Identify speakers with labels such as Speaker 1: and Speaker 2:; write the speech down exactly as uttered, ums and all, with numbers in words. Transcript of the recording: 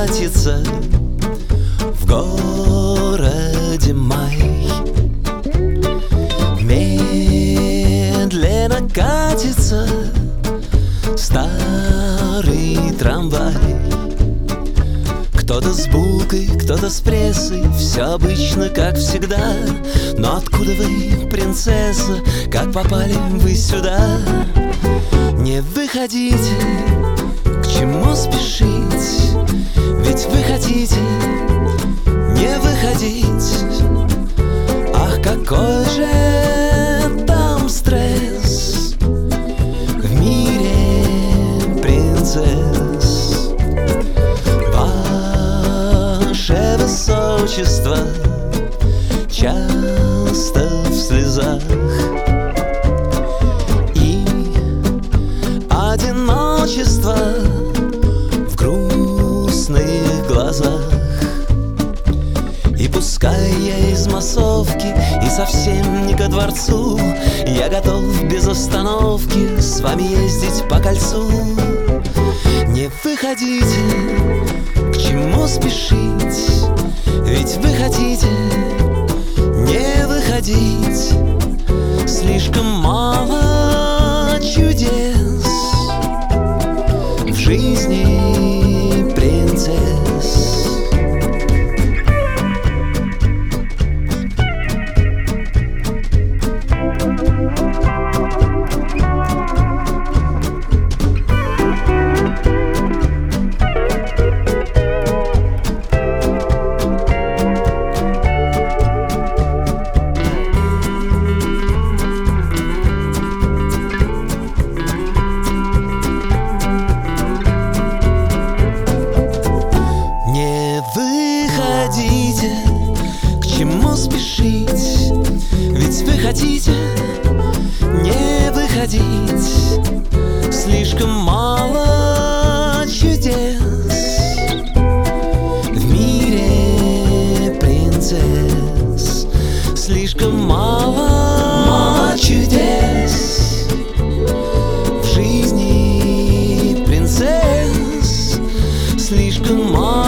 Speaker 1: катится в городе май. Медленно катится старый трамвай. Кто-то с булкой, кто-то с прессой, все обычно, как всегда. Но откуда вы, принцесса, как попали вы сюда? Не выходите, к чему спешить? Ведь вы хотите не выходить. Ах, какой же там стресс в мире принцесс. Ваше высочество часто в слезах, и одиночество в грустных глазах. И пускай я из массовки и совсем не ко дворцу, я готов без остановки с вами ездить по кольцу. Не выходите, к чему спешить? Ведь вы хотите не выходить. Слишком мало чудес в жизни принцесс. К чему спешить? Ведь вы хотите не выходить. Слишком мало чудес в мире принцесс. Слишком мало, мало чудес в жизни принцесс. Слишком мало.